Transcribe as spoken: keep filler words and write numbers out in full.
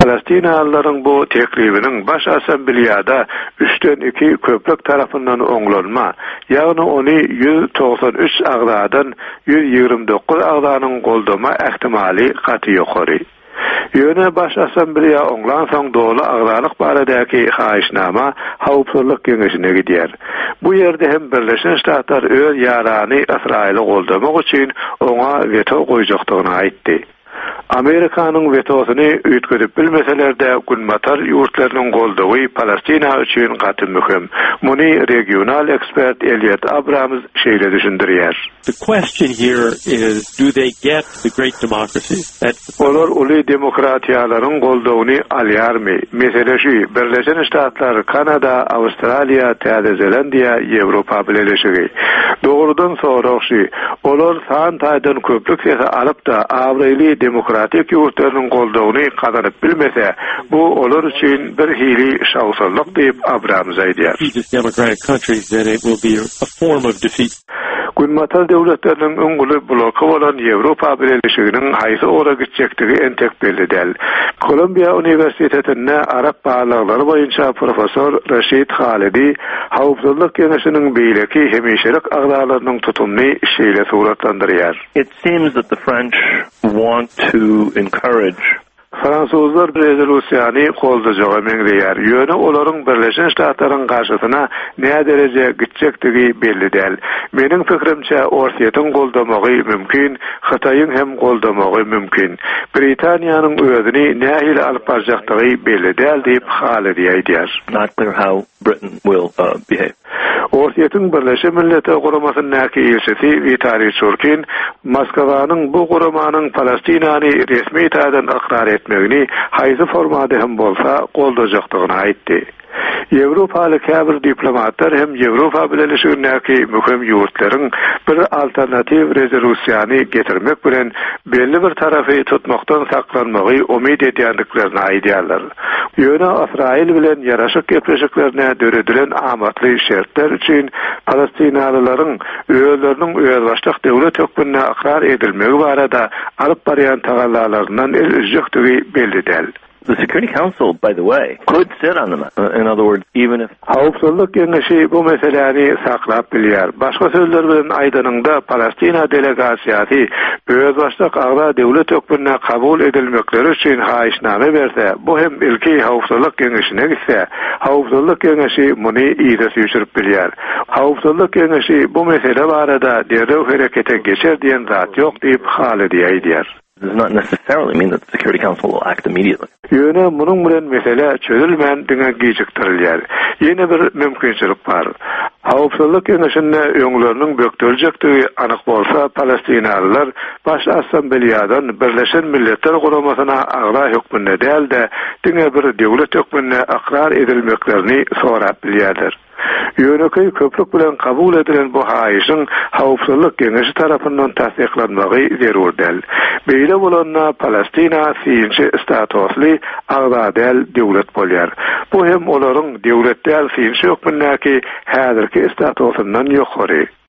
Palestinalıların bu teklifinin baş asambleyada üçten iki köplük tarafından oňlanma, ýagny onu yüz doksan üç agdadan yüz ýigirmi dokuz agdanın goldama ähtimali gaty ýokary. Ýöne baş assambleýa oňlan soň dogly agdalyk baradäki haýyşnama Hawpsuzlyk Geňeşine gidýär. Bu ýerde hem Birleşen Ştatlar öz ýarany Israýly goldamak üçin oňa veto goýjakdygyny aýtdy. Amerikanyň vetosyny üýtgedip bilmeselerde günmatar ýurtlarynyň goldagy Palestina üçin gaty möhüm. Muny regional ekspert Elliot Abrams şeýle düşündirýär. The question here is, do they get the great democracies? Olar uly demokratiýalaryň goldagyny alýarmy? Mesele şu, Birleşen Ştatlar, Kanada, Awstraliýa, Täze Zelandiýa, Ýewropa bileşigi. Dogrudan soraşy, olar san taýdan köplük sese alyp da awraýly demokratik ýurtlarynyň goldagyny kazanyp bilmese, bu olar üçin bir hili şawsarlyk diýip Abrams aýdýar. These democratic countries, then it will be a form of defeat. Günmatar döwletleriniň öňgüli bloky bolan Ýewropa bileşiginiň haýsy ora gitjekdigi entek belli däl. Kolumbiya Uniwersitetinde Arap baýlaglary boýunça professor Rashid Khalidi Hawpsuzlyk Geňeşiniň beýleki hemişelik agdalarynyň tutumny şeýle suratlandyrýar. It seems that the French want to encourage Fransuzlar rezolüsiýany goldajagy meňleýär. Ýöne olaryň Birleşen Ştatlaryň garşysyna näme derejede gitjekdigi belli däl. Meniň pikirimçe Orsiýetyň goldamagy mümkin, Hataýyň hem goldamagy mümkin. Britaniýanyň özüni nähili alyp barjakdygy belli däl diýip Halidi aýdýar. Not clear how Britain will uh, behave. Orsiýetyň Birleşen Milletler Guramasynyň elçisi Vitali Churkin Moskwanyň bu guramanyň Palestinany resmi taýdan aqrar etmegini haýsy formada hem bolsa goldajakdygyny aýtdy. Ýewropaly käbir diplomatlar hem Ýewropa bileşigindäki möhüm ýurtlaryň bir alternativ rezolüsiýany getirmek bilen belli bir tarafy tutmakdan saklanmagy umyt edýänliklerini aýdýarlar. Ýöne Israil bilen ýaraşyk gepleşiklerine döredilen amatly şertler üçin Palestinalylaryň öýleriniň öýelbaşlyk döwlet hökmüne aqrar edilmegi barada alyp barýan tagallalaryndan el üzjekdigi belli däl. The Security Council, by the way, could sit on them. Uh, in other words, even if Hawpsuzlyk Geňeşi bu meseleni saklap bilýär. Başga sözler bilen aýdanynda Palestina delegasiýasy öz başlyk agda döwlet hökmüne kabul edilmekleri üçin haýyşnama berse, bu hem ilki Hawpsuzlyk Geňeşine gitse, Hawpsuzlyk Geňeşi muny ýyda süýşürip bilýär. Hawpsuzlyk Geňeşi bu mesele barada derrew herekete geçer diýen zat ýok diýip Halidi aýdýar. does not necessarily mean that the Security Council will act immediately. Ýöne munyň bilen mesele çözülmän diňe gijikdirilýär. Ýene bir mümkinçilik bar. Hawpsuzlyk Geňeşinde öňleriniň bökdürjekdigi anyk bolsa, Palestinalylar baş assambleýadan Birleşen Milletler Guramasyna agra hökmünde däl de diňe bir döwlet hökmüne aqrar edilmeklerini sorap bilýärler. Ýöneköy köplük bilen kabul edilen bu haýyşyň Hawpsuzlyk Geňeşi tarapyndan tasdiklanmagy zerur däl. Beýle bolanna Palestina syýynçy statusly agdadäl döwlet bolýar. Bu hem olaryň döwlet däl syýynçy hökmündäki häzirki statusundan ýokary.